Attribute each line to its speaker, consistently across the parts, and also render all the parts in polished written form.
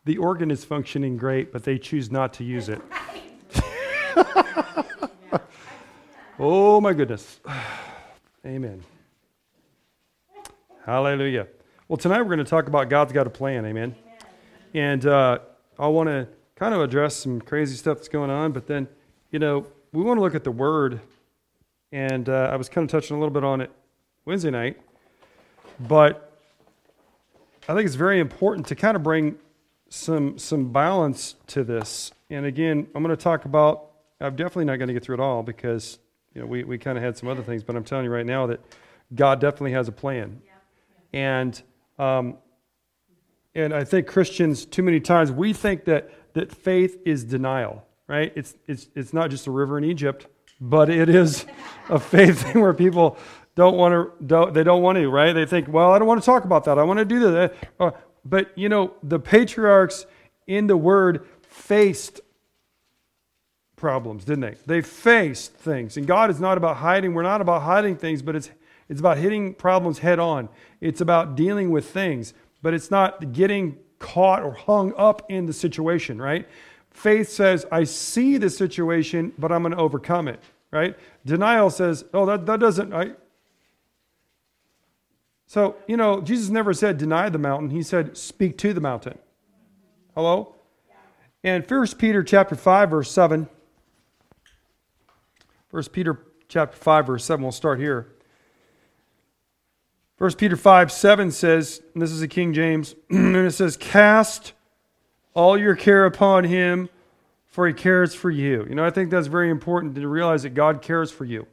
Speaker 1: the organ is functioning great, but they choose not to use it. Oh my goodness. Amen. Hallelujah. Well, tonight we're going to talk about God's got a plan. Amen. And I want to kind of address some crazy stuff that's going on, but then, we want to look at the Word. And I was kind of touching a little bit on it Wednesday night. But I think it's very important to kind of bring some balance to this. And again, I'm going to talk about, I'm definitely not going to get through it all because, we kind of had some other things, but I'm telling you right now that God definitely has a plan. Yeah. And I think Christians, too many times, we think that faith is denial, right? It's not just a river in Egypt, but it is a faith thing where people don't want to, right? They think, well, I don't want to talk about that. I want to do that. But, the patriarchs in the Word faced problems, didn't they? They faced things. And God is not about hiding. We're not about hiding things, but it's about hitting problems head on. It's about dealing with things, but it's not getting caught or hung up in the situation, right? Faith says, I see the situation, but I'm going to overcome it, right? Denial says, oh, that doesn't... So, Jesus never said deny the mountain. He said speak to the mountain. Hello? And 1 Peter chapter 5, verse 7. 1 Peter chapter 5, verse 7. We'll start here. 1 Peter 5, 7 says, and this is a King James, and it says, cast all your care upon him, for he cares for you. I think that's very important to realize that God cares for you.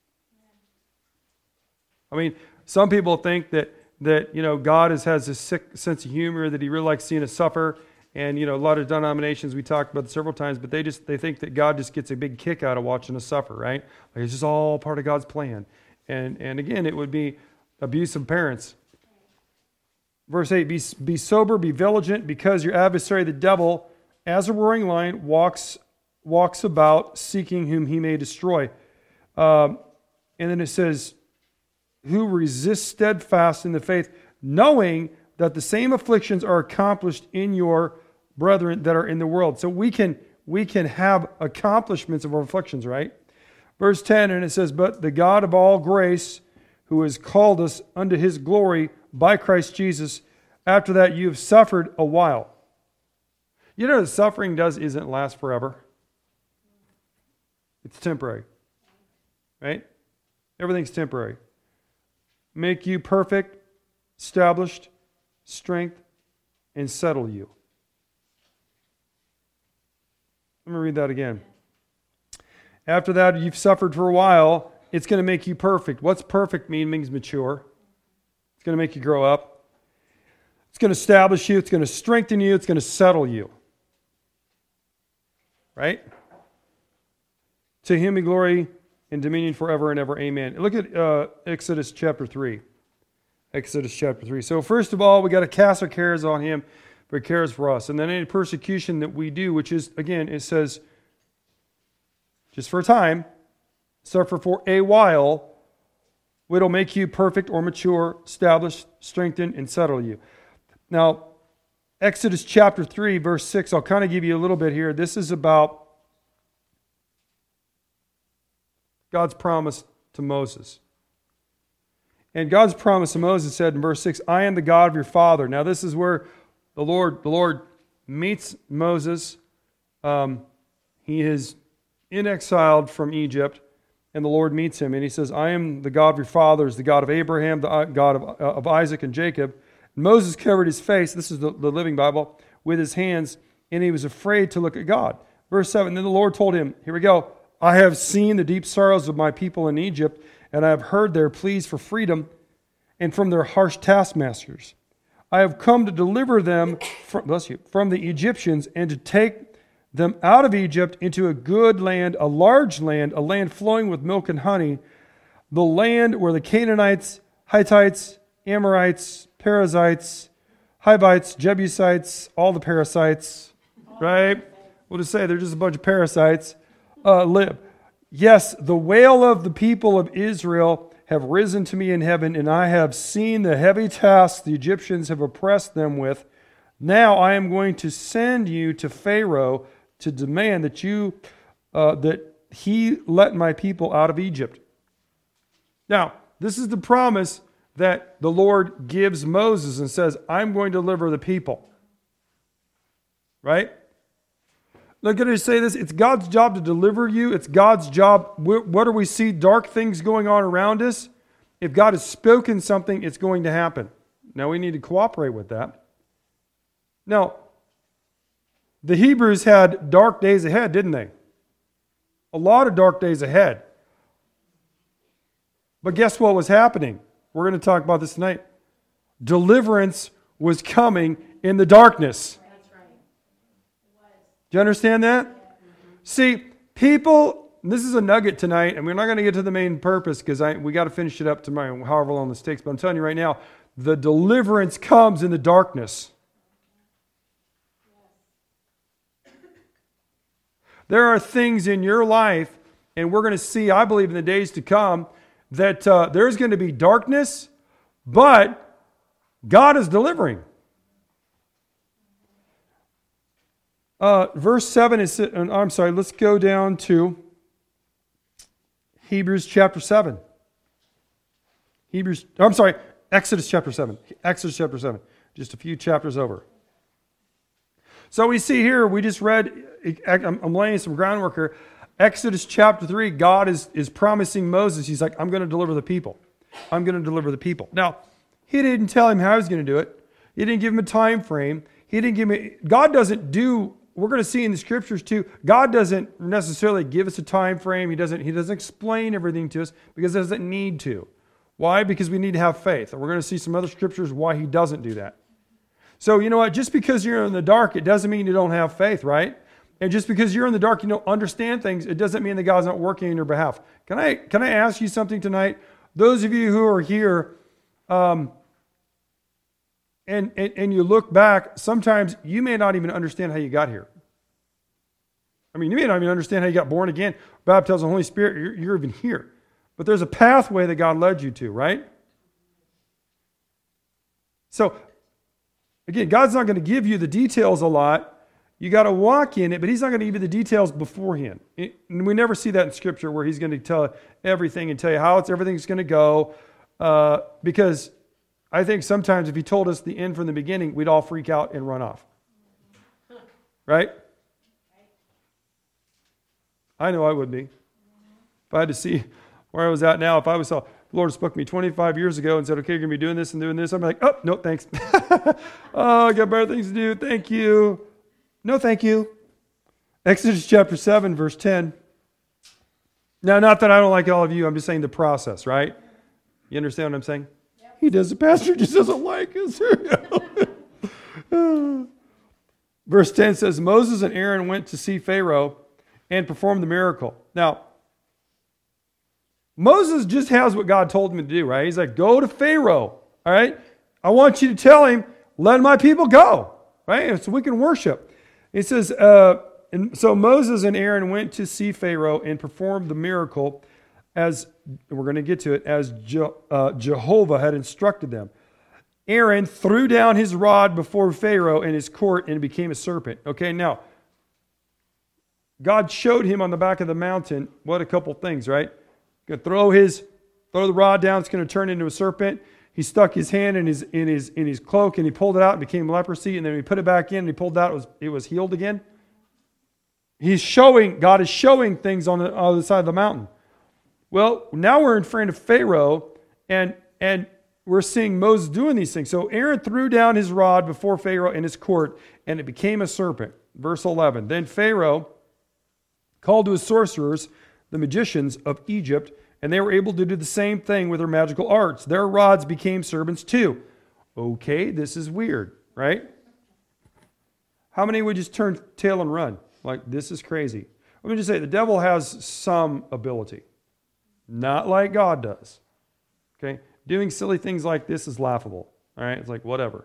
Speaker 1: I mean, some people think that God has a sick sense of humor, that he really likes seeing us suffer. And, a lot of denominations, we talked about this several times, but they think that God just gets a big kick out of watching us suffer, right? Like it's just all part of God's plan. And again, it would be abusive parents. Verse 8, be sober, be vigilant, because your adversary, the devil, as a roaring lion, walks about seeking whom he may destroy. And then it says, who resist steadfast in the faith, knowing that the same afflictions are accomplished in your brethren that are in the world. So we can have accomplishments of our afflictions, right? Verse 10, and it says, but the God of all grace, who has called us unto his glory by Christ Jesus, after that you have suffered a while. The suffering isn't last forever. It's temporary, right? Everything's temporary. Make you perfect, established, strength, and settle you. Let me read that again. After that, you've suffered for a while. It's going to make you perfect. What's perfect mean? It means mature. It's going to make you grow up. It's going to establish you. It's going to strengthen you. It's going to settle you. Right? To him be glory and dominion forever and ever. Amen. Look at Exodus chapter 3. Exodus chapter 3. So first of all, we got to cast our cares on him, for he cares for us. And then any persecution that we do, which is, again, it says, just for a time, suffer for a while, it'll make you perfect or mature, established, strengthen, and settle you. Now, Exodus chapter 3, verse 6, I'll kind of give you a little bit here. This is about God's promise to Moses. And God's promise to Moses said in verse 6, I am the God of your father. Now this is where the Lord meets Moses. He is exiled from Egypt, and the Lord meets him. And he says, I am the God of your fathers, the God of Abraham, the God of Isaac and Jacob. And Moses covered his face, this is the Living Bible, with his hands, and he was afraid to look at God. Verse 7, then the Lord told him, here we go, I have seen the deep sorrows of my people in Egypt, and I have heard their pleas for freedom and from their harsh taskmasters. I have come to deliver them from the Egyptians and to take them out of Egypt into a good land, a large land, a land flowing with milk and honey, the land where the Canaanites, Hittites, Amorites, Perizzites, Hivites, Jebusites, all the parasites, right? We'll just say they're just a bunch of parasites, live. Yes, the wail of the people of Israel have risen to me in heaven, and I have seen the heavy tasks the Egyptians have oppressed them with. Now I am going to send you to Pharaoh to demand that he let my people out of Egypt. Now, this is the promise that the Lord gives Moses and says, I'm going to deliver the people. Right? Look at it say this. It's God's job to deliver you. It's God's job. What do we see? Dark things going on around us. If God has spoken something, it's going to happen. Now we need to cooperate with that. Now, the Hebrews had dark days ahead, didn't they? A lot of dark days ahead. But guess what was happening? We're going to talk about this tonight. Deliverance was coming in the darkness.
Speaker 2: That's right.
Speaker 1: Do you understand that? Yeah. See, people, this is a nugget tonight, and we're not going to get to the main purpose because we got to finish it up tomorrow, however long this takes. But I'm telling you right now, the deliverance comes in the darkness. There are things in your life, and we're going to see, I believe, in the days to come, that there's going to be darkness, but God is delivering. Verse 7 is, let's go down to Hebrews chapter 7. Exodus chapter 7. Exodus chapter 7. Just a few chapters over. So we see here, we just read, I'm laying some groundwork here. Exodus chapter 3, God is promising Moses, he's like, I'm going to deliver the people. I'm going to deliver the people. Now, he didn't tell him how he was going to do it. He didn't give him a time frame. God doesn't do, we're going to see in the scriptures too, God doesn't necessarily give us a time frame. He doesn't explain everything to us because he doesn't need to. Why? Because we need to have faith. And we're going to see some other scriptures why he doesn't do that. So, you know what? Just because you're in the dark, it doesn't mean you don't have faith, right? And just because you're in the dark, you don't understand things, it doesn't mean that God's not working on your behalf. Can I ask you something tonight? Those of you who are here, and you look back, sometimes you may not even understand how you got here. I mean, you may not even understand how you got born again, baptized in the Holy Spirit. You're even here. But there's a pathway that God led you to, right? So, again, God's not going to give you the details a lot. You got to walk in it, but he's not going to give you the details beforehand. And we never see that in Scripture where he's going to tell everything and tell you how everything's going to go. Because I think sometimes if he told us the end from the beginning, we'd all freak out and run off. Right? I know I would be. If I had to see where I was at now, if I was the Lord spoke to me 25 years ago and said, okay, you're going to be doing this and doing this, I'm like, oh, no, thanks. Oh, I got better things to do. Thank you. No, thank you. Exodus chapter 7, verse 10. Now, not that I don't like all of you. I'm just saying the process, right? You understand what I'm saying? Yep. He does. The pastor just doesn't like us. Verse 10 says, Moses and Aaron went to see Pharaoh and performed the miracle. Now, Moses just has what God told him to do, right? He's like, go to Pharaoh, all right? I want you to tell him, let my people go, right? So we can worship. It says, and so Moses and Aaron went to see Pharaoh and performed the miracle as, we're going to get to it, as Jehovah had instructed them. Aaron threw down his rod before Pharaoh and his court and it became a serpent. Okay, now, God showed him on the back of the mountain what a couple things, right? Going to throw the rod down, it's going to turn into a serpent. He stuck his hand in his cloak and he pulled it out and became leprosy. And then he put it back in and he pulled it out, it was healed again. God is showing things on the other side of the mountain. Well, now we're in front of Pharaoh and we're seeing Moses doing these things. So Aaron threw down his rod before Pharaoh in his court and it became a serpent. Verse 11. Then Pharaoh called to his sorcerers, the magicians of Egypt, and they were able to do the same thing with their magical arts. Their rods became serpents too. Okay, this is weird, right? How many would just turn tail and run? Like, this is crazy. Let me just say, the devil has some ability. Not like God does. Okay? Doing silly things like this is laughable. All right? It's like, whatever.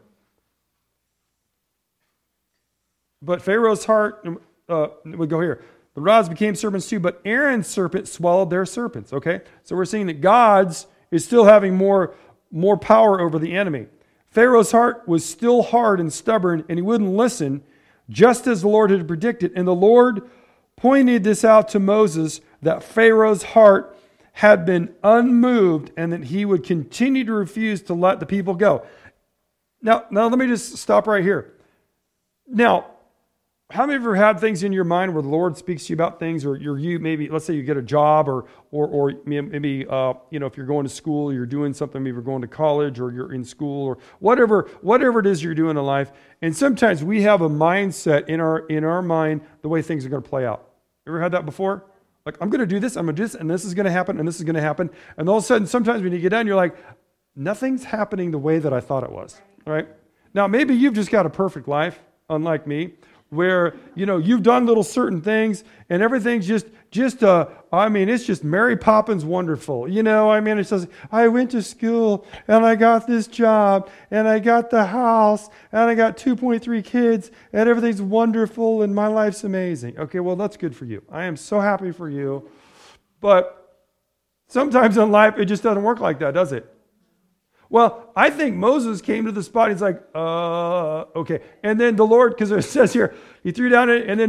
Speaker 1: But Pharaoh's heart, we go here. The rods became serpents too, but Aaron's serpent swallowed their serpents. Okay? So we're seeing that God's is still having more power over the enemy. Pharaoh's heart was still hard and stubborn, and he wouldn't listen, just as the Lord had predicted. And the Lord pointed this out to Moses, that Pharaoh's heart had been unmoved and that he would continue to refuse to let the people go. Now let me just stop right here. Now, how many of you ever had things in your mind where the Lord speaks to you about things, or you maybe, let's say you get a job, or maybe if you're going to school, you're doing something, maybe you're going to college, or you're in school, or whatever it is you're doing in life. And sometimes we have a mindset in our mind the way things are going to play out. Ever had that before? Like, I'm going to do this, I'm going to do this, and this is going to happen, and this is going to happen. And all of a sudden, sometimes when you get done, you're like, nothing's happening the way that I thought it was. Right? Now, maybe you've just got a perfect life, unlike me, where, you've done little certain things and everything's it's just Mary Poppins wonderful. It says, I went to school and I got this job and I got the house and I got 2.3 kids and everything's wonderful and my life's amazing. Okay, well, that's good for you. I am so happy for you. But sometimes in life, it just doesn't work like that, does it? Well, I think Moses came to the spot. He's like, okay. And then the Lord, because it says here, he threw down it, and then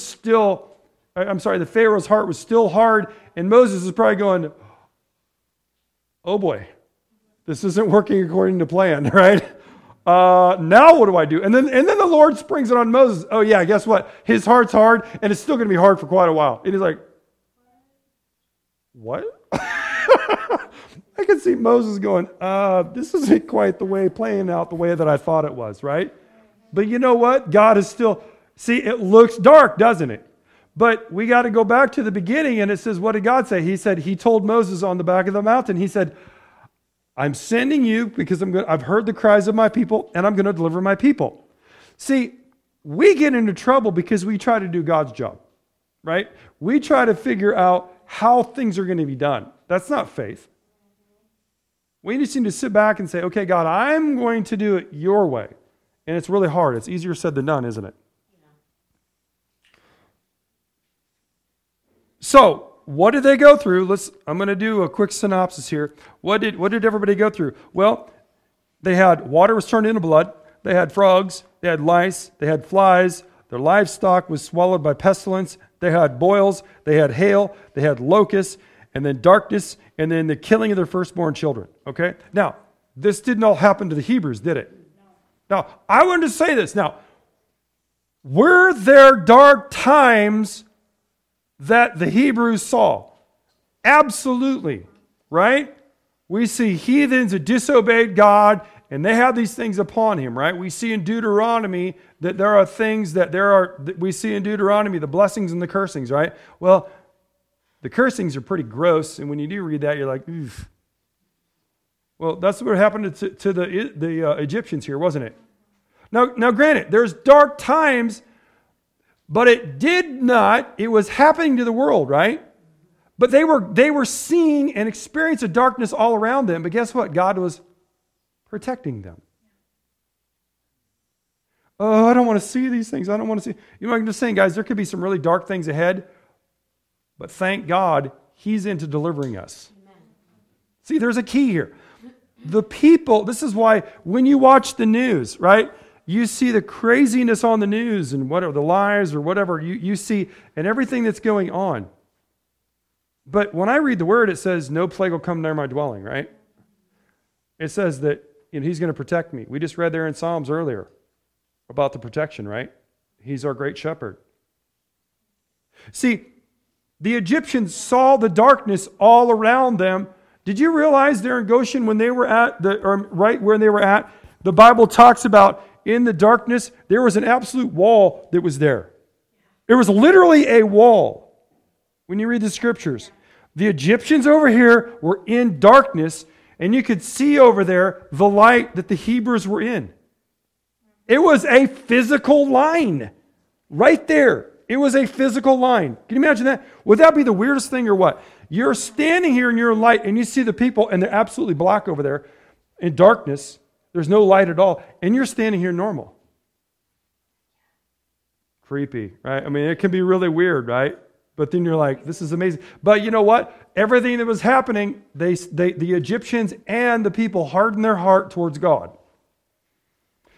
Speaker 1: the Pharaoh's heart was still hard, and Moses is probably going, oh boy, this isn't working according to plan, right? Now what do I do? And then the Lord springs it on Moses. Oh yeah, guess what? His heart's hard, and it's still going to be hard for quite a while. And he's like, what? I can see Moses going, this isn't quite playing out the way that I thought it was, right? But you know what? God is still, it looks dark, doesn't it? But we got to go back to the beginning, and it says, what did God say? He said, he told Moses on the back of the mountain, he said, I'm sending you because I've heard the cries of my people, and I'm going to deliver my people. See, we get into trouble because we try to do God's job, right? We try to figure out how things are going to be done. That's not faith. We just need to sit back and say, okay, God, I'm going to do it your way. And it's really hard. It's easier said than done, isn't it? Yeah. So, what did they go through? I'm going to do a quick synopsis here. What did everybody go through? Well, they had water was turned into blood. They had frogs. They had lice. They had flies. Their livestock was swallowed by pestilence. They had boils. They had hail. They had locusts. And then darkness, and then the killing of their firstborn children. Okay? Now, this didn't all happen to the Hebrews, did it? No. Now, I want to say this. Now, were there dark times that the Hebrews saw? Absolutely. Right? We see heathens that disobeyed God, and they have these things upon him, right? We see in Deuteronomy that there are things we see in Deuteronomy, the blessings and the cursings, right? Well, the cursings are pretty gross, and when you do read that, you're like, oof. Well, that's what happened to the Egyptians here, wasn't it? Now, granted, there's dark times, but it was happening to the world, right? But they were seeing and experiencing darkness all around them, but guess what? God was protecting them. Oh, I don't want to see these things. I don't want to see. I'm just saying, guys, there could be some really dark things ahead. But thank God, he's into delivering us. Amen. See, there's a key here. The people, this is why when you watch the news, right, you see the craziness on the news and whatever, the lies or whatever you see and everything that's going on. But when I read the word, it says, no plague will come near my dwelling, right? It says that he's going to protect me. We just read there in Psalms earlier about the protection, right? He's our great shepherd. See, the Egyptians saw the darkness all around them. Did you realize there in Goshen when they were right where they were at, the Bible talks about in the darkness, there was an absolute wall that was there. There was literally a wall when you read the scriptures. The Egyptians over here were in darkness, and you could see over there the light that the Hebrews were in. It was a physical line right there. It was a physical line. Can you imagine that? Would that be the weirdest thing or what? You're standing here in your light and you see the people and they're absolutely black over there in darkness. There's no light at all. And you're standing here normal. Creepy, right? I mean, it can be really weird, right? But then you're like, this is amazing. But you know what? Everything that was happening, the Egyptians and the people hardened their heart towards God.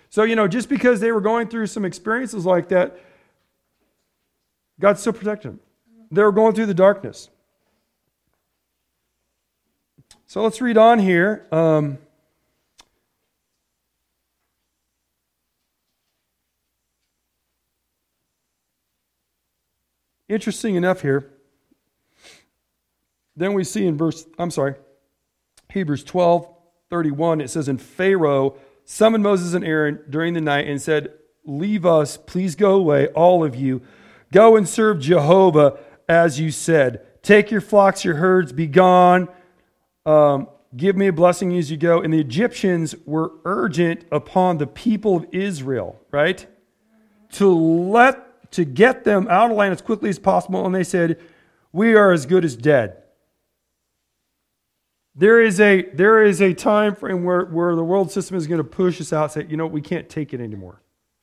Speaker 1: So, just because they were going through some experiences like that, God still protected them. They were going through the darkness. So let's read on here. Interesting enough here. Then we see in Hebrews 12:31, it says, "And Pharaoh summoned Moses and Aaron during the night and said, 'Leave us, please go away, all of you. Go and serve Jehovah as you said. Take your flocks, your herds, be gone. Give me a blessing as you go.' And the Egyptians were urgent upon the people of Israel, right? To get them out of the land as quickly as possible. And they said, 'We are as good as dead.'" There is a time frame where the world system is going to push us out and say, we can't take it anymore.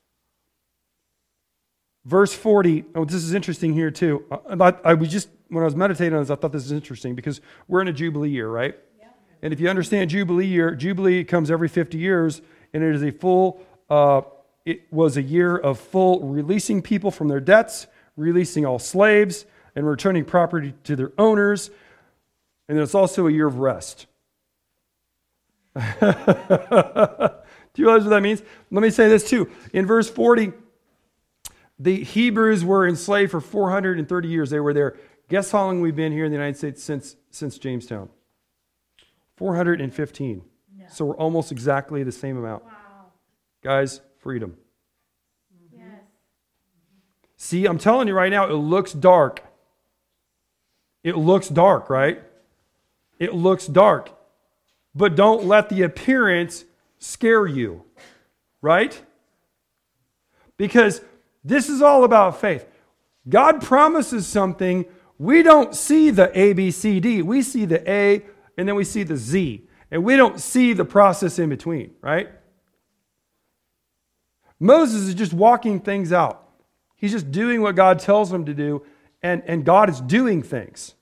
Speaker 1: Verse 40, this is interesting here too. When I was meditating on this, I thought this is interesting because we're in a Jubilee year, right? Yeah. And if you understand Jubilee year, Jubilee comes every 50 years, and it is it was a year of full releasing people from their debts, releasing all slaves, and returning property to their owners. And it's also a year of rest. Do you realize what that means? Let me say this too. In verse 40, the Hebrews were enslaved for 430 years. They were there. Guess how long we've been here in the United States since Jamestown? 415. No. So we're almost exactly the same amount. Wow. Guys, freedom. Yes. See, I'm telling you right now, it looks dark. It looks dark, right? It looks dark. But don't let the appearance scare you, right? Because this is all about faith. God promises something. We don't see the A, B, C, D. We see the A, and then we see the Z. And we don't see the process in between, right? Moses is just walking things out. He's just doing what God tells him to do, and God is doing things.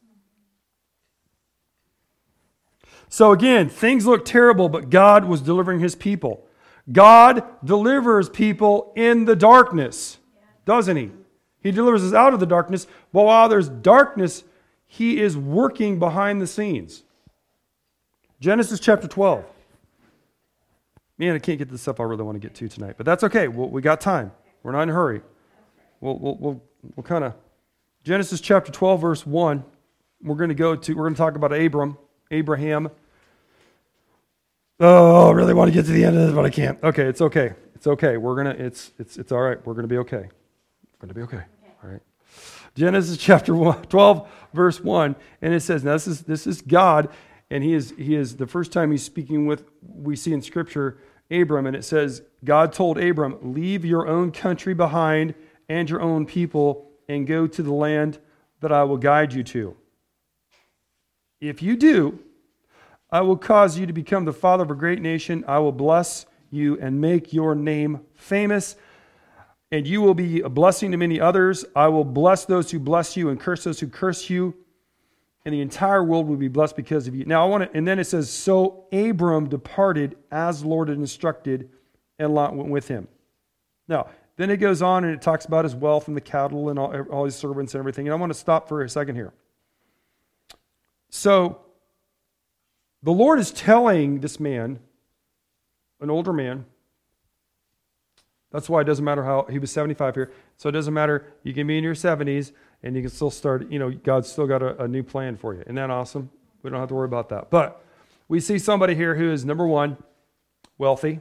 Speaker 1: So again, things look terrible, but God was delivering his people. God delivers people in the darkness, doesn't he? He delivers us out of the darkness, but while there's darkness, he is working behind the scenes. Genesis chapter 12. Man, I can't get the stuff I really want to get to tonight, but that's okay. We got time. We're not in a hurry. We'll kind of Genesis chapter 12, verse 1. We're going to talk about Abraham. Oh, I really want to get to the end of this, but I can't. Okay, it's okay. It's okay. It's all right. We're going to be okay. We're going to be okay. All right. Genesis chapter 12, verse 1, and it says, now this is God, and he is the first time he's speaking with, we see in Scripture, Abram, and it says, God told Abram, leave your own country behind and your own people and go to the land that I will guide you to. If you do, I will cause you to become the father of a great nation. I will bless you and make your name famous, and you will be a blessing to many others. I will bless those who bless you and curse those who curse you, and the entire world will be blessed because of you. Now, and then it says, so Abram departed as the Lord had instructed, and Lot went with him. Now, then it goes on and it talks about his wealth and the cattle and all his servants and everything. And I want to stop for a second here. So, the Lord is telling this man, an older man, that's why it doesn't matter how, he was 75 here, so it doesn't matter, you can be in your 70s and you can still start, God's still got a new plan for you. Isn't that awesome? We don't have to worry about that. But we see somebody here who is, number one, wealthy,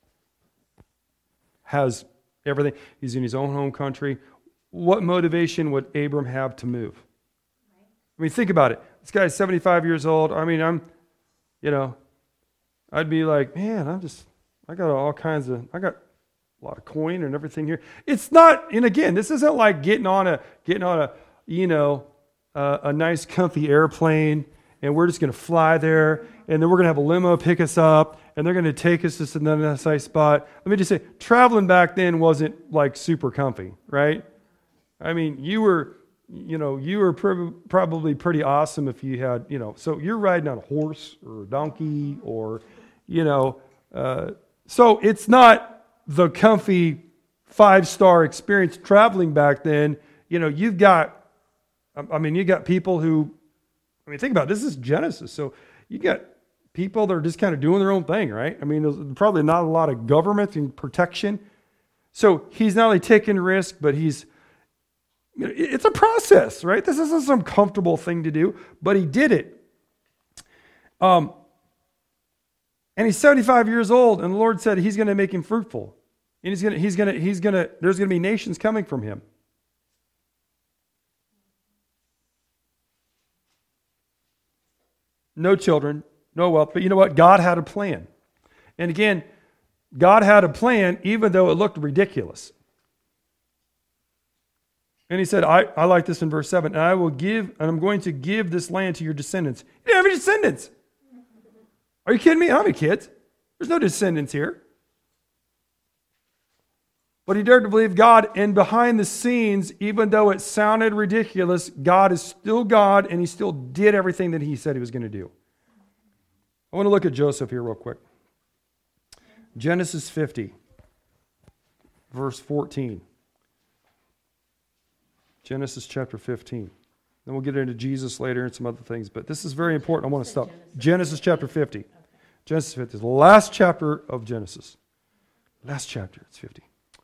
Speaker 1: has everything. He's in his own home country. What motivation would Abram have to move? I mean, think about it. This guy's 75 years old. I mean, I'd be like, man, I got a lot of coin and everything here. It's not, and again, this isn't like getting on a nice comfy airplane and we're just going to fly there and then we're going to have a limo pick us up and they're going to take us to another nice spot. Let me just say, traveling back then wasn't like super comfy, right? I mean, you were probably pretty awesome if you had, so you're riding on a horse or a donkey or, so it's not the comfy 5-star experience traveling back then. You got people who, think about it, this is Genesis. So you got people that are just kind of doing their own thing, right? There's probably not a lot of government and protection. So he's not only taking risk, but it's a process, right? This isn't some comfortable thing to do, but he did it. And he's 75 years old, and the Lord said he's going to make him fruitful. And there's going to be nations coming from him. No children, no wealth, but you know what? God had a plan. And again, God had a plan even though it looked ridiculous. And he said, I like this in verse 7, I'm going to give this land to your descendants. You don't have any descendants. Are you kidding me? I don't have any kids. There's no descendants here. But he dared to believe God, and behind the scenes, even though it sounded ridiculous, God is still God, and he still did everything that he said he was going to do. I want to look at Joseph here real quick. Genesis 50, verse 14. Genesis chapter 15. Then we'll get into Jesus later and some other things, but this is very important. I want to stop. Genesis chapter 50. Genesis 50 is the last chapter of Genesis. Last chapter, it's 50.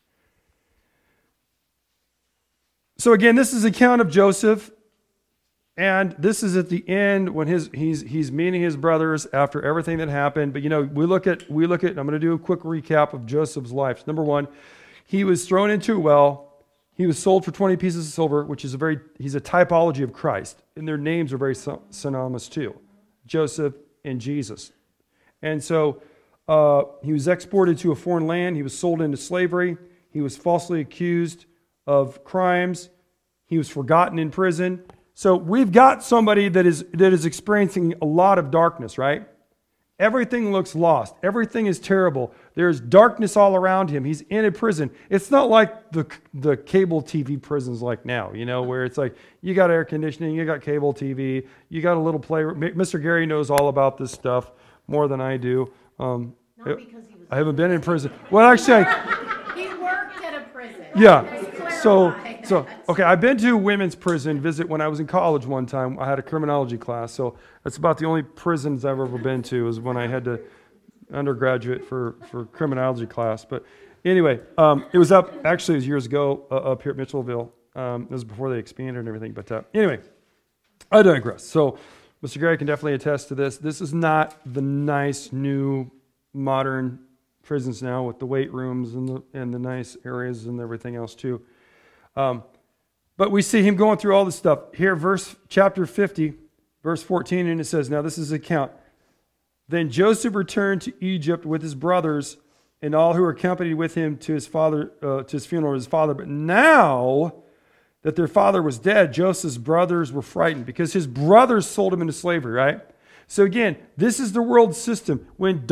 Speaker 1: So again, this is the account of Joseph, and this is at the end when he's meeting his brothers after everything that happened. But we look at. I'm going to do a quick recap of Joseph's life. Number one, he was thrown into a well. He was sold for 20 pieces of silver, which is he's a typology of Christ, and their names are very synonymous too, Joseph and Jesus. And so he was exported to a foreign land. He was sold into slavery. He was falsely accused of crimes. He was forgotten in prison. So we've got somebody that is experiencing a lot of darkness, right? Everything looks lost. Everything is terrible. There's darkness all around him. He's in a prison. It's not like the cable TV prisons like now, where it's like you got air conditioning, you got cable TV, you got a little playroom. Mr. Gary knows all about this stuff more than I do.
Speaker 2: Not because he was.
Speaker 1: I haven't been in prison. Well, actually,
Speaker 2: he worked at a prison.
Speaker 1: Yeah. So okay, I've been to women's prison visit when I was in college one time. I had a criminology class, so that's about the only prisons I've ever been to is when I had to undergraduate for criminology class. But anyway, it was it was years ago up here at Mitchellville. It was before they expanded and everything. But anyway, I digress. So Mr. Gary can definitely attest to this. This is not the nice new modern prisons now with the weight rooms and the nice areas and everything else too. But we see him going through all this stuff. Here, chapter 50, verse 14, and it says, now this is the account. Then Joseph returned to Egypt with his brothers and all who were accompanied with him to his funeral of his father. But now that their father was dead, Joseph's brothers were frightened because his brothers sold him into slavery, right? So again, this is the world system. When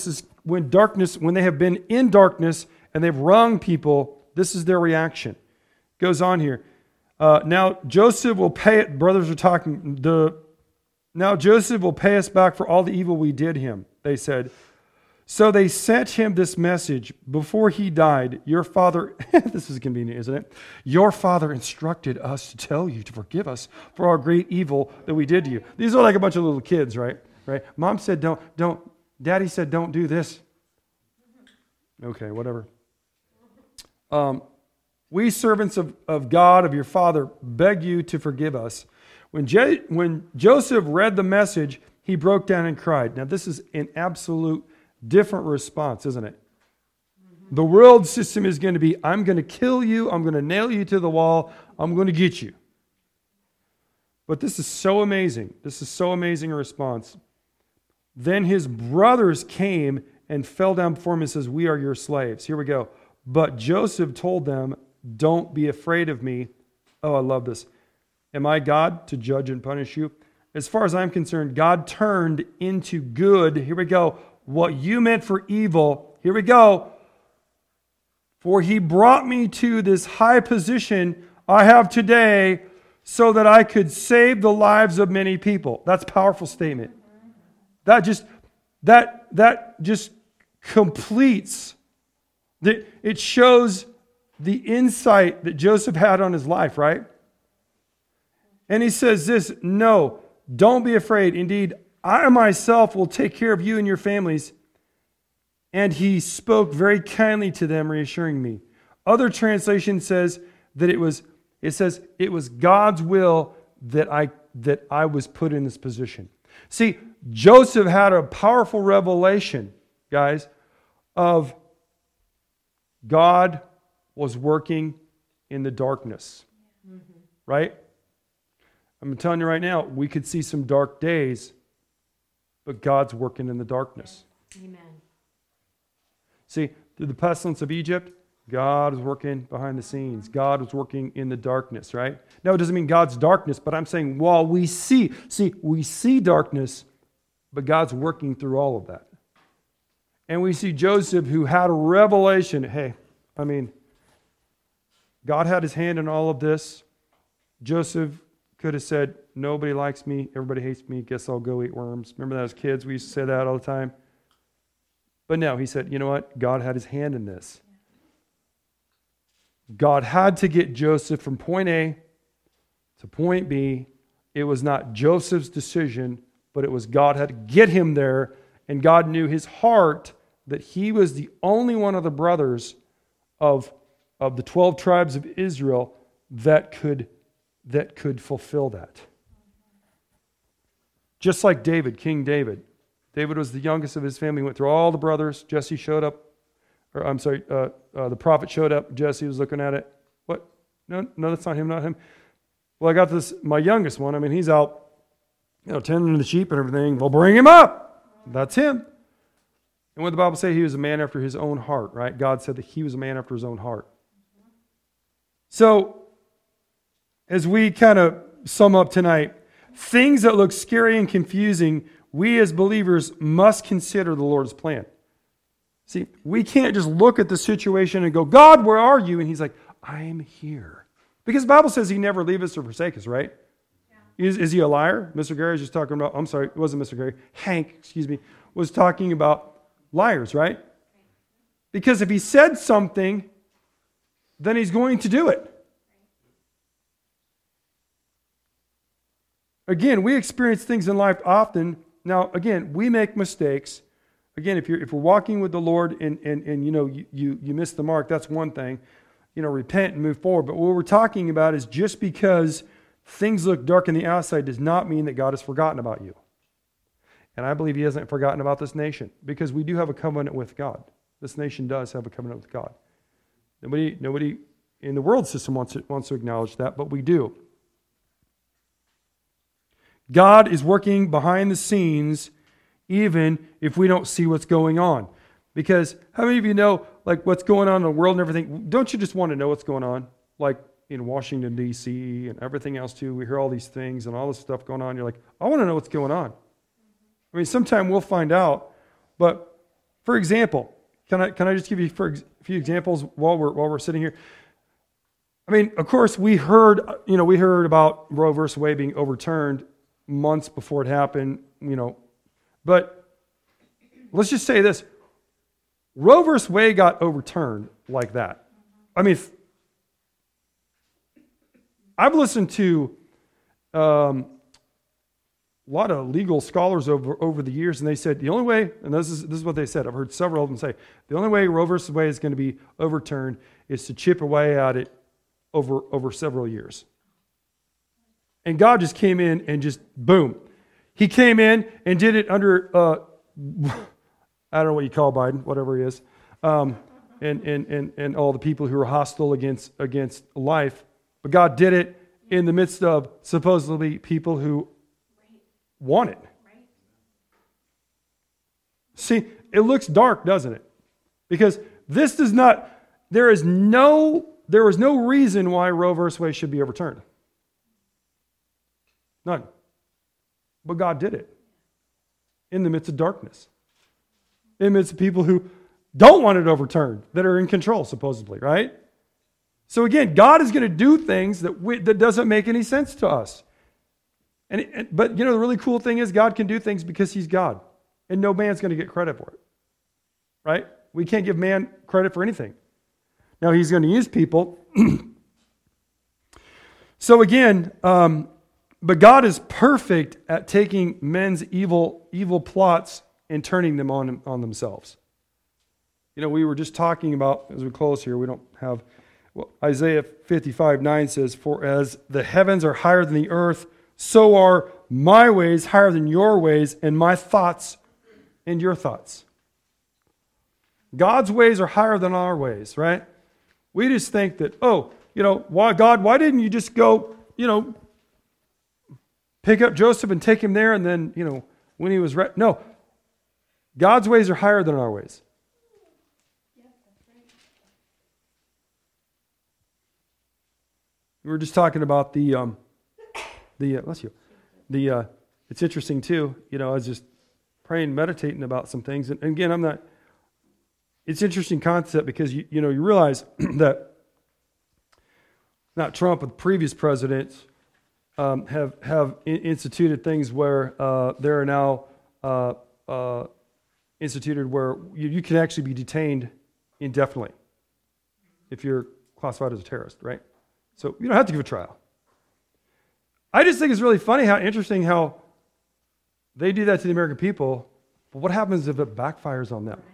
Speaker 1: they have been in darkness and they've wronged people, this is their reaction. Goes on here. Now Joseph will pay it. Brothers are talking. Now Joseph will pay us back for all the evil we did him, they said. So they sent him this message before he died. Your father, this is convenient, isn't it? Your father instructed us to tell you to forgive us for our great evil that we did to you. These are like a bunch of little kids, right? Mom said, don't. Daddy said, don't do this. Okay, whatever. We servants of God, of your father, beg you to forgive us. When Joseph read the message, he broke down and cried. Now, this is an absolute different response, isn't it? The world system is going to be, I'm going to kill you, I'm going to nail you to the wall, I'm going to get you. But this is so amazing. This is so amazing a response. Then his brothers came and fell down before him and says, we are your slaves. Here we go. But Joseph told them, don't be afraid of me. Oh, I love this. Am I God to judge and punish you? As far as I'm concerned, God turned into good. Here we go. What you meant for evil. Here we go. For he brought me to this high position I have today so that I could save the lives of many people. That's a powerful statement. That just completes It shows the insight that Joseph had on his life, right? And he says this, no, don't be afraid. Indeed, I myself will take care of you and your families. And he spoke very kindly to them, reassuring me. Other translation says that it was God's will that I was put in this position. See, Joseph had a powerful revelation, guys, of God was working in the darkness. Right? I'm telling you right now, we could see some dark days, but God's working in the darkness.
Speaker 2: Amen.
Speaker 1: See, through the pestilence of Egypt, God is working behind the scenes. God is working in the darkness, right? Now, it doesn't mean God's darkness, but I'm saying while we see darkness, but God's working through all of that. And we see Joseph who had a revelation. Hey, God had his hand in all of this. Joseph could have said, nobody likes me, everybody hates me, guess I'll go eat worms. Remember that as kids? We used to say that all the time. But no, he said, you know what? God had his hand in this. God had to get Joseph from point A to point B. It was not Joseph's decision, but it was God had to get him there. And God knew his heart that he was the only one of the brothers of the 12 tribes of Israel that could fulfill that. Just like David, King David. David was the youngest of his family. He went through all the brothers. Jesse showed up. The prophet showed up. Jesse was looking at it. What? No, that's not him. Well, I got this, my youngest one. He's out, tending to the sheep and everything. Well, bring him up. That's him. And what the Bible say, he was a man after his own heart, right? God said that he was a man after his own heart. So, as we kind of sum up tonight, things that look scary and confusing, we as believers must consider the Lord's plan. See, we can't just look at the situation and go, God, where are you? And he's like, I'm here. Because the Bible says he never leave us or forsake us, right? Yeah. Is he a liar? Mr. Gary was just talking about, I'm sorry, it wasn't Mr. Gary. Hank, was talking about liars, right? Because if he said something, then he's going to do it. Again, we experience things in life often. Now, again, we make mistakes. Again, if we're walking with the Lord and you miss the mark, that's one thing. Repent and move forward. But what we're talking about is just because things look dark on the outside does not mean that God has forgotten about you. And I believe he hasn't forgotten about this nation because we do have a covenant with God. This nation does have a covenant with God. Nobody in the world system wants to acknowledge that, but we do. God is working behind the scenes even if we don't see what's going on. Because how many of you know what's going on in the world and everything? Don't you just want to know what's going on? Like in Washington, D.C. and everything else too. We hear all these things and all this stuff going on. You're like, I want to know what's going on. Sometime we'll find out. But for example, can I just give you a few examples while we're sitting here? Of course, we heard about Roe versus Wade being overturned months before it happened, But let's just say this. Roe versus Wade got overturned like that. I've listened to a lot of legal scholars over the years, and they said the only way, and this is what they said, I've heard several of them say, the only way Roe versus Wade is going to be overturned is to chip away at it over several years. And God just came in and just, boom. He came in and did it under, I don't know what you call Biden, whatever he is, and all the people who are hostile against life. But God did it in the midst of supposedly people who want it. See, it looks dark, doesn't it? Because this does not, there was no reason why Roe versus Wade should be overturned. None. But God did it in the midst of darkness. In the midst of people who don't want it overturned, that are in control, supposedly, right? So again, God is going to do things that doesn't make any sense to us. But the really cool thing is God can do things because he's God. And no man's going to get credit for it. Right? We can't give man credit for anything. Now, he's going to use people. So again, but God is perfect at taking men's evil plots and turning them on themselves. You know, we were just talking about, as we close here, we don't have, well, Isaiah 55:9 says, "For as the heavens are higher than the earth, so are my ways higher than your ways, and my thoughts and your thoughts." God's ways are higher than our ways, right? We just think that, oh, you know, why didn't you just go, you know, pick up Joseph and take him there, and then, you know, when he was ready. No. God's ways are higher than our ways. We were just talking about bless you. It's interesting too, you know, I was just praying, meditating about some things. And again, it's an interesting concept because, you realize that not Trump, but previous presidents have instituted things where there are now instituted where you can actually be detained indefinitely if you're classified as a terrorist, right? So you don't have to give a trial. I just think it's really funny interesting how they do that to the American people, but what happens if it backfires on them?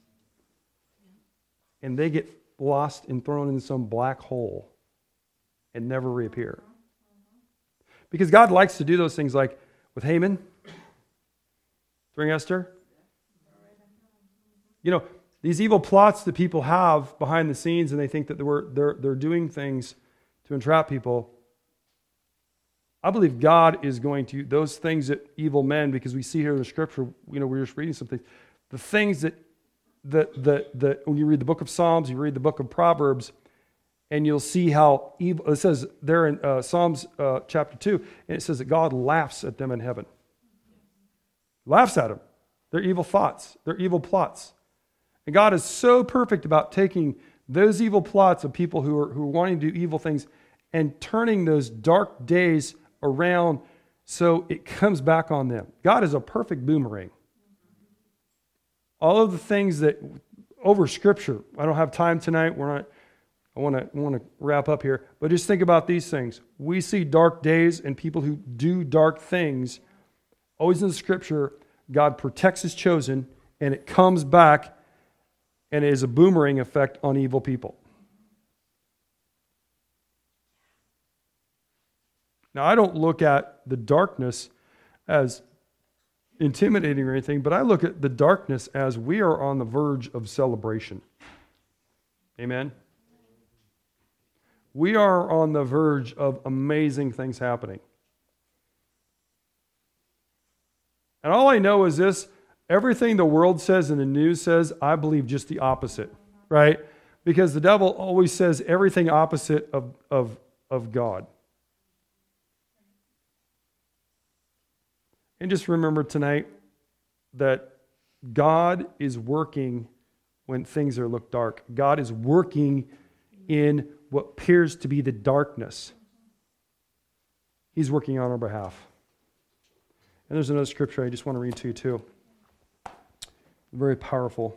Speaker 1: And they get lost and thrown in some black hole and never reappear. Because God likes to do those things like with Haman, during Esther. You know, these evil plots that people have behind the scenes, and they think that they're doing things to entrap people. I believe God is going to, those things that evil men, because we see here in the scripture, you know, we're just reading some things, the things that when you read the book of Psalms, you read the book of Proverbs, and you'll see how evil, it says there in Psalms chapter 2, and it says that God laughs at them in heaven. Laughs at them. Their evil thoughts, their evil plots. And God is so perfect about taking those evil plots of people who are wanting to do evil things and turning those dark days around so it comes back on them. God is a perfect boomerang. All of the things that over Scripture, I don't have time tonight. I want to wrap up here, but just think about these things. We see dark days and people who do dark things. Always in the Scripture, God protects His chosen, and it comes back, and it is a boomerang effect on evil people. Now, I don't look at the darkness as intimidating or anything, but I look at the darkness as we are on the verge of celebration. Amen? We are on the verge of amazing things happening. And all I know is this, everything the world says and the news says, I believe just the opposite, right? Because the devil always says everything opposite of God. And just remember tonight that God is working when things look dark. God is working in what appears to be the darkness. He's working on our behalf. And there's another scripture I just want to read to you too. Very powerful.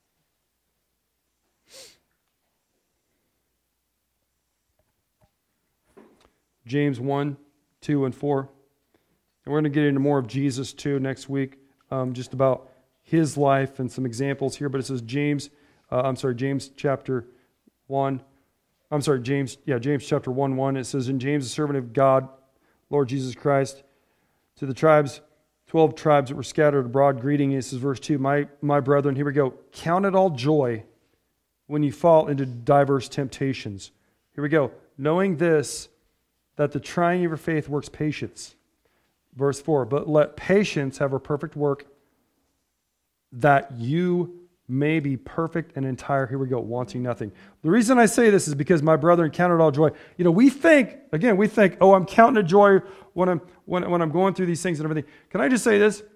Speaker 1: James 1, 2, and 4. And we're going to get into more of Jesus too next week, just about His life and some examples here. But it says James chapter 1. James chapter 1:1. It says, "In James, the servant of God, Lord Jesus Christ, to the 12 tribes that were scattered abroad, greeting." This is verse 2. My brethren, here we go. "Count it all joy when you fall into diverse temptations." Here we go. "Knowing this, that the trying of your faith works patience." Verse 4. "But let patience have a perfect work, that you may be perfect and entire." Here we go. "Wanting nothing." The reason I say this is because my brethren, count it all joy. You know, we think, oh, I'm counting it joy when I'm going through these things and everything. Can I just say this?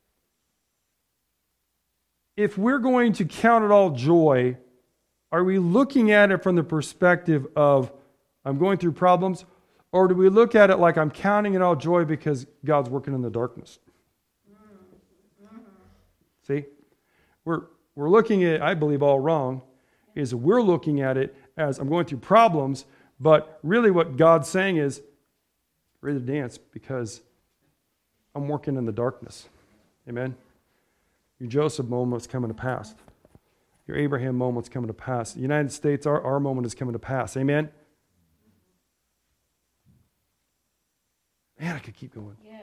Speaker 1: If we're going to count it all joy, are we looking at it from the perspective of I'm going through problems? Or do we look at it like I'm counting it all joy because God's working in the darkness? See? We're we're looking at, I believe, all wrong, is we're looking at it as I'm going through problems, but really what God's saying is, ready to dance because I'm working in the darkness. Amen? Your Joseph moment's coming to pass. Your Abraham moment's coming to pass. The United States, our moment is coming to pass. Amen? Man, I could keep going.
Speaker 2: Yes.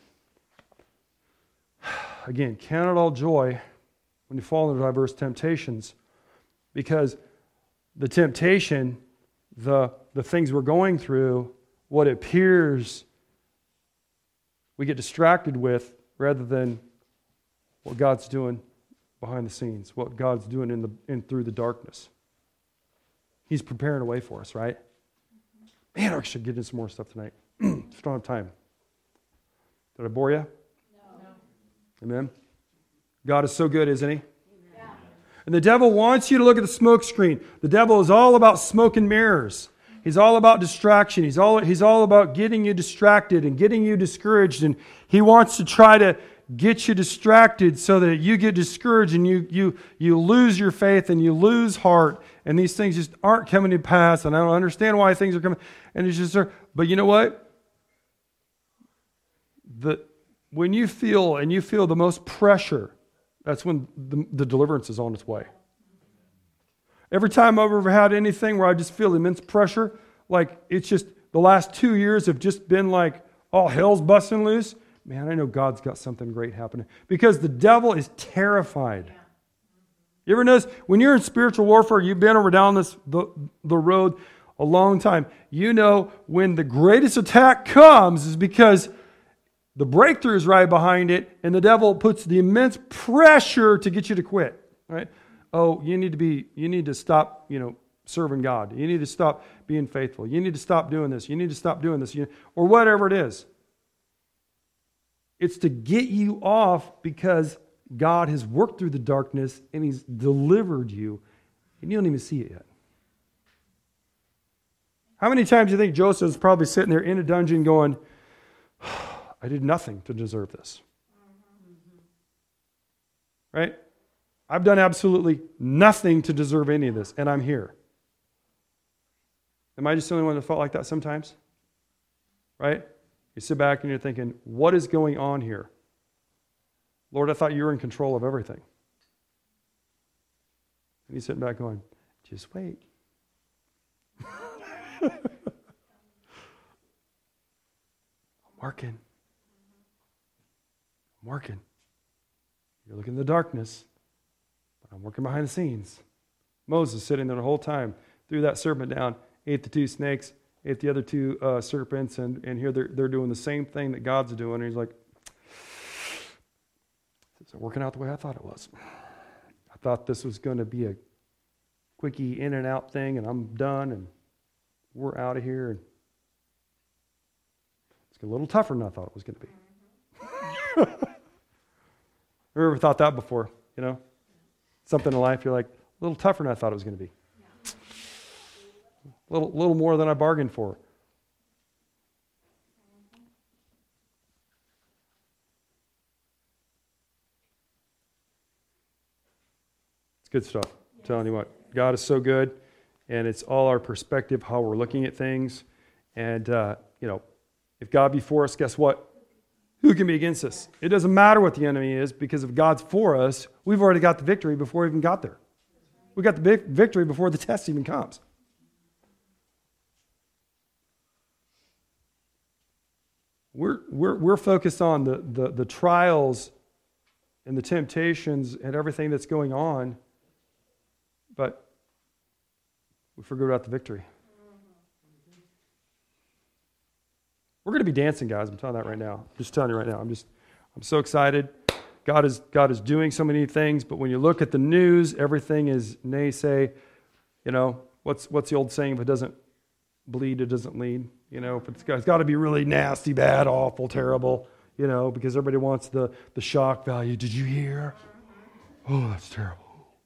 Speaker 1: Again, count it all joy when you fall into diverse temptations, because the temptation, the things we're going through, what it appears we get distracted with rather than what God's doing behind the scenes, what God's doing in through the darkness. He's preparing a way for us, right? Man, I should get into some more stuff tonight. Just don't have time. Did I bore you? No. Amen. God is so good, isn't He? Yeah. And the devil wants you to look at the smoke screen. The devil is all about smoke and mirrors. He's all about distraction. He's all about getting you distracted and getting you discouraged. And he wants to try to get you distracted so that you get discouraged and you lose your faith and you lose heart. And these things just aren't coming to pass. And I don't understand why things are coming. And it's just, but you know what? When you feel the most pressure, that's when the deliverance is on its way. Every time I've ever had anything where I just feel immense pressure, like it's just the last 2 years have just been like all hell's busting loose. Man, I know God's got something great happening because the devil is terrified. You ever notice when you're in spiritual warfare, you've been over down the road a long time. You know when the greatest attack comes is because the breakthrough is right behind it, and the devil puts the immense pressure to get you to quit. Right? Oh, you need to stop, serving God. You need to stop being faithful. You need to stop doing this. You need to stop doing this, or whatever it is. It's to get you off because God has worked through the darkness and He's delivered you, and you don't even see it yet. How many times do you think Joseph is probably sitting there in a dungeon going, I did nothing to deserve this? Right? I've done absolutely nothing to deserve any of this, and I'm here. Am I just the only one that felt like that sometimes? Right? You sit back and you're thinking, what is going on here? Lord, I thought you were in control of everything. And he's sitting back going, just wait. I'm working. You're looking in the darkness, but I'm working behind the scenes. Moses sitting there the whole time, threw that serpent down, ate the 2 snakes, ate the other 2 serpents, and here they're doing the same thing that God's doing. And he's like, it's working out the way I thought it was. I thought this was going to be a quickie in and out thing, and I'm done, and we're out of here. And it's a little tougher than I thought it was going to be. Ever thought that before? Something in life, you're like, a little tougher than I thought it was going to be. A little more than I bargained for. It's good stuff. I'm telling you what, God is so good, and it's all our perspective, how we're looking at things. And, if God be for us, guess what? Who can be against us? It doesn't matter what the enemy is, because if God's for us, we've already got the victory before we even got there. We got the victory before the test even comes. We're focused on the trials and the temptations and everything that's going on, but we forget about the victory. We're going to be dancing, guys. I'm telling you that right now. I'm just telling you right now. I'm so excited. God is doing so many things, but when you look at the news, everything is naysay. What's the old saying? If it doesn't bleed, it doesn't lead. If it's got to be really nasty, bad, awful, terrible, because everybody wants the shock value. Did you hear? Oh, that's terrible.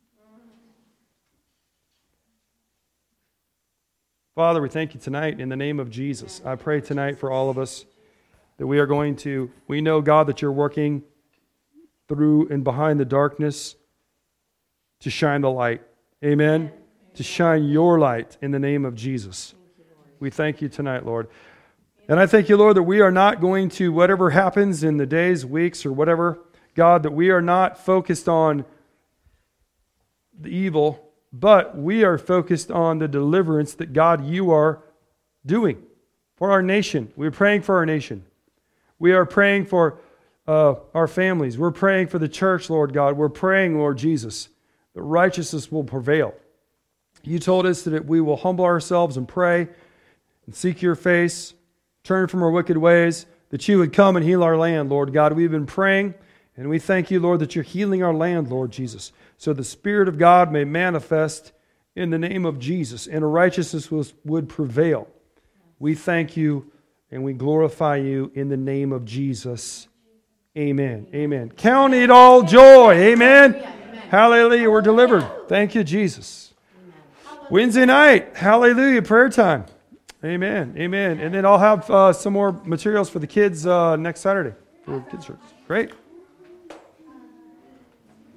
Speaker 1: Father, we thank you tonight in the name of Jesus. I pray tonight for all of us that we know, God, that you're working through and behind the darkness. to shine the light. Amen. To shine your light in the name of Jesus. We thank you tonight, Lord. And I thank you, Lord, that we are not going to, whatever happens in the days, weeks, or whatever, God, that we are not focused on the evil, but we are focused on the deliverance that, God, you are doing for our nation. We're praying for our nation. We are praying for our families. We're praying for the church, Lord God. We're praying, Lord Jesus, that righteousness will prevail. You told us that we will humble ourselves and pray and seek your face, turn from our wicked ways, that you would come and heal our land, Lord God. We've been praying, and we thank you, Lord, that you're healing our land, Lord Jesus, so the Spirit of God may manifest in the name of Jesus, and righteousness would prevail. We thank you, and we glorify you in the name of Jesus. Amen. Amen. Count it all joy. Amen. Hallelujah. We're delivered. Thank you, Jesus. Wednesday night, hallelujah, prayer time. Amen, amen. And then I'll have some more materials for the kids next Saturday for kids' church. Great.